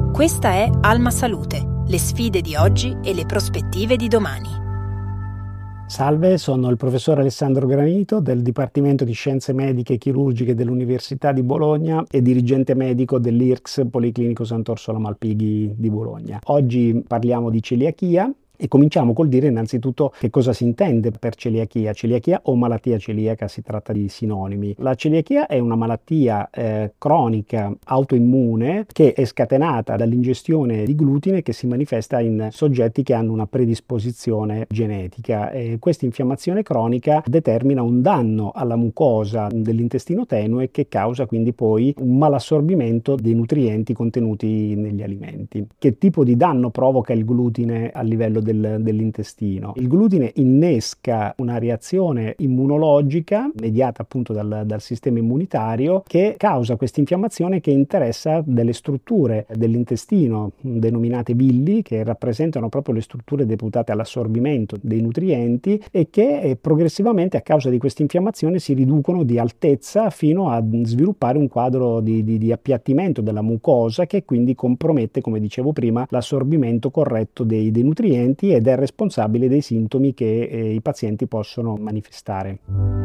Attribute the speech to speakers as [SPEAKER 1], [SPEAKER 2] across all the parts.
[SPEAKER 1] Questa è Alma Salute, le sfide di oggi e le prospettive di domani.
[SPEAKER 2] Salve, sono il professor Alessandro Granito del Dipartimento di Scienze Mediche e Chirurgiche dell'Università di Bologna e dirigente medico dell'IRCS Policlinico Sant'Orsola Malpighi di Bologna. Oggi parliamo di celiachia. E cominciamo col dire innanzitutto che cosa si intende per celiachia. Celiachia o malattia celiaca, si tratta di sinonimi. La celiachia è una malattia cronica autoimmune che è scatenata dall'ingestione di glutine che si manifesta in soggetti che hanno una predisposizione genetica. Questa infiammazione cronica determina un danno alla mucosa dell'intestino tenue che causa quindi poi un malassorbimento dei nutrienti contenuti negli alimenti. Che tipo di danno provoca il glutine a livello dell'intestino? Il glutine innesca una reazione immunologica mediata appunto dal sistema immunitario che causa questa infiammazione che interessa delle strutture dell'intestino denominate villi, che rappresentano proprio le strutture deputate all'assorbimento dei nutrienti e che progressivamente a causa di questa infiammazione si riducono di altezza fino a sviluppare un quadro di appiattimento della mucosa che quindi compromette, come dicevo prima, l'assorbimento corretto dei nutrienti ed è responsabile dei sintomi che i pazienti possono manifestare.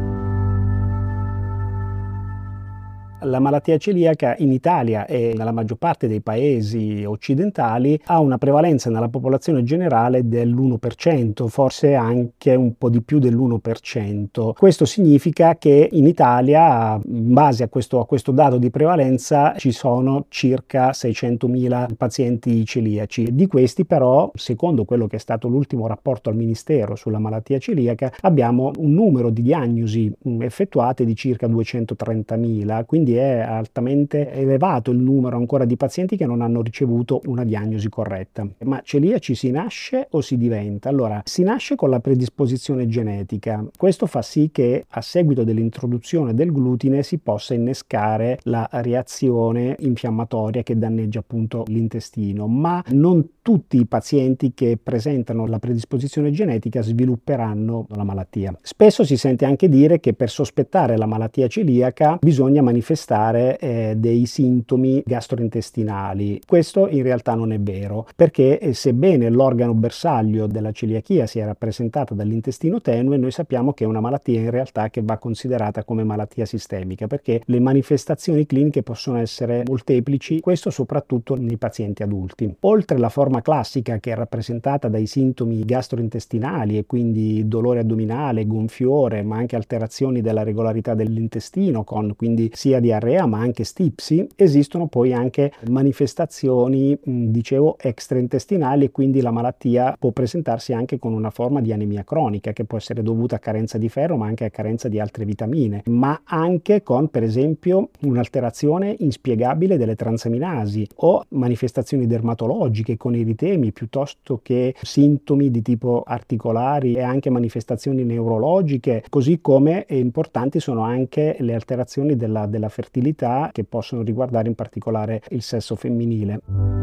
[SPEAKER 2] La malattia celiaca in Italia e nella maggior parte dei paesi occidentali ha una prevalenza nella popolazione generale dell'1%, forse anche un po' di più dell'1%. Questo significa che in Italia, in base a questo dato di prevalenza, ci sono circa 600.000 pazienti celiaci. Di questi però, secondo quello che è stato l'ultimo rapporto al Ministero sulla malattia celiaca, abbiamo un numero di diagnosi effettuate di circa 230.000, quindi è altamente elevato il numero ancora di pazienti che non hanno ricevuto una diagnosi corretta. Ma celiaci si nasce o si diventa? Allora, si nasce con la predisposizione genetica. Questo fa sì che a seguito dell'introduzione del glutine si possa innescare la reazione infiammatoria che danneggia appunto l'intestino, ma non tutti i pazienti che presentano la predisposizione genetica svilupperanno la malattia. Spesso si sente anche dire che per sospettare la malattia celiaca bisogna manifestare dei sintomi gastrointestinali. Questo in realtà non è vero, perché sebbene l'organo bersaglio della celiachia sia rappresentata dall'intestino tenue, noi sappiamo che è una malattia in realtà che va considerata come malattia sistemica, perché le manifestazioni cliniche possono essere molteplici, questo soprattutto nei pazienti adulti. Oltre la forma classica che è rappresentata dai sintomi gastrointestinali e quindi dolore addominale, gonfiore, ma anche alterazioni della regolarità dell'intestino con quindi sia diarrea ma anche stipsi, esistono poi anche manifestazioni, dicevo, extraintestinali e quindi la malattia può presentarsi anche con una forma di anemia cronica che può essere dovuta a carenza di ferro ma anche a carenza di altre vitamine, ma anche con per esempio un'alterazione inspiegabile delle transaminasi o manifestazioni dermatologiche con eritemi piuttosto che sintomi di tipo articolari e anche manifestazioni neurologiche, così come importanti sono anche le alterazioni della fertilità che possono riguardare in particolare il sesso femminile.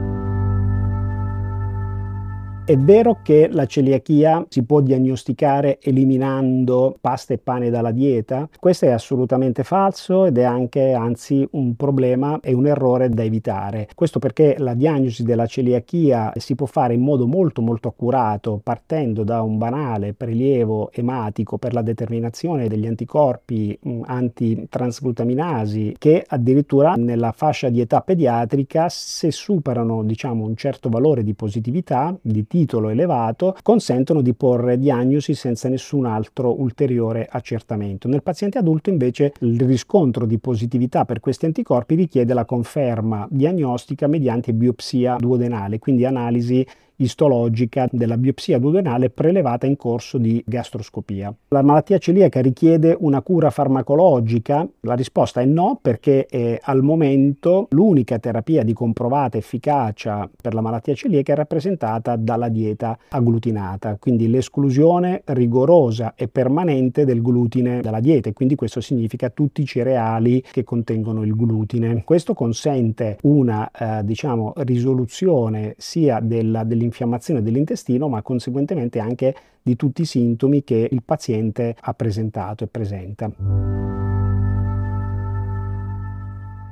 [SPEAKER 2] È vero che la celiachia si può diagnosticare eliminando pasta e pane dalla dieta? Questo è assolutamente falso ed è anche, anzi, un problema e un errore da evitare. Questo perché la diagnosi della celiachia si può fare in modo molto accurato partendo da un banale prelievo ematico per la determinazione degli anticorpi antitransglutaminasi che addirittura nella fascia di età pediatrica, se superano un certo valore di positività, di titolo elevato, consentono di porre diagnosi senza nessun altro ulteriore accertamento. Nel paziente adulto invece il riscontro di positività per questi anticorpi richiede la conferma diagnostica mediante biopsia duodenale, quindi analisi istologica della biopsia duodenale prelevata in corso di gastroscopia. La malattia celiaca richiede una cura farmacologica? La risposta è no, perché al momento l'unica terapia di comprovata efficacia per la malattia celiaca è rappresentata dalla dieta agglutinata, quindi l'esclusione rigorosa e permanente del glutine dalla dieta, e quindi questo significa tutti i cereali che contengono il glutine. Questo consente una risoluzione sia dell'infiammazione dell'intestino, ma conseguentemente anche di tutti i sintomi che il paziente ha presentato e presenta.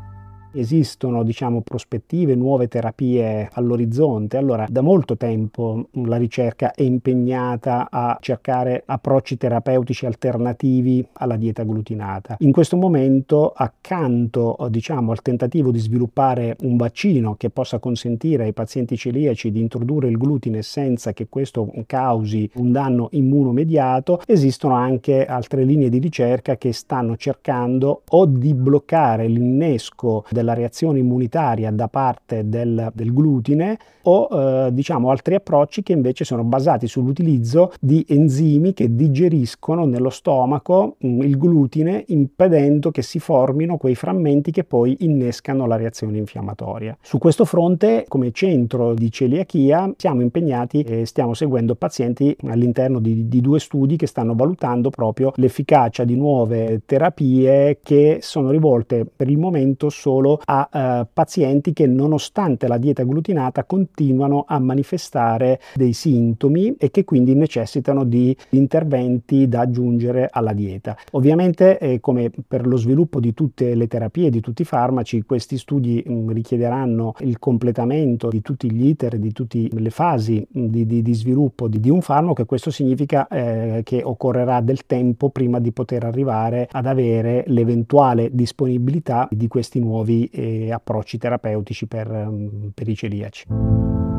[SPEAKER 2] Esistono, diciamo, prospettive, nuove terapie all'orizzonte. Allora, da molto tempo la ricerca è impegnata a cercare approcci terapeutici alternativi alla dieta glutinata. In questo momento, accanto, diciamo, al tentativo di sviluppare un vaccino che possa consentire ai pazienti celiaci di introdurre il glutine senza che questo causi un danno immunomediato, esistono anche altre linee di ricerca che stanno cercando o di bloccare l'innesco della reazione immunitaria da parte del glutine o diciamo altri approcci che invece sono basati sull'utilizzo di enzimi che digeriscono nello stomaco il glutine, impedendo che si formino quei frammenti che poi innescano la reazione infiammatoria. Su questo fronte, come centro di celiachia, siamo impegnati e stiamo seguendo pazienti all'interno di due studi che stanno valutando proprio l'efficacia di nuove terapie che sono rivolte per il momento solo a pazienti che, nonostante la dieta glutinata, continuano a manifestare dei sintomi e che quindi necessitano di interventi da aggiungere alla dieta. Ovviamente, come per lo sviluppo di tutte le terapie, di tutti i farmaci, questi studi richiederanno il completamento di tutti gli iter, di tutte le fasi di sviluppo di un farmaco, e questo significa che occorrerà del tempo prima di poter arrivare ad avere l'eventuale disponibilità di questi nuovi approcci terapeutici per i celiaci.